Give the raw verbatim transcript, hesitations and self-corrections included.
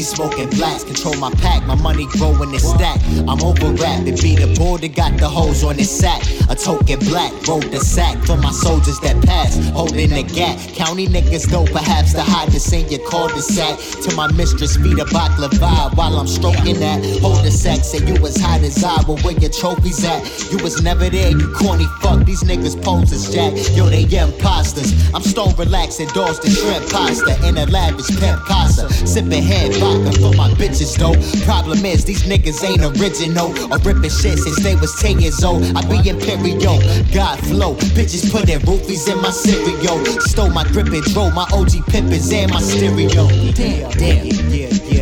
smoking blacks. Control my pack, my money growing and stack. I'm over rap, it be the board that got the hoes on his sack. A token black, rolled the sack for my soldiers that pass, holding the gap. County niggas know perhaps the hottest in your cul-de-sac. To my mistress, feed a baklava while I'm stroking that. Hold the sack, say you as hot as I, but where your trophies at? You was never there, you corny fuck. These niggas pose as jack, yo they imposters. I'm stone relaxed, endorse the shrimp pasta in a lavish pimp casa. Sipping head vodka for my bitches though. Problem is these niggas ain't original or ripping shit since they was ten years old. I be imperial, God flow. Bitches putting roofies in my cereal. Stole my grip and drove my O G pimpers and my stereo. Damn, damn, yeah, yeah.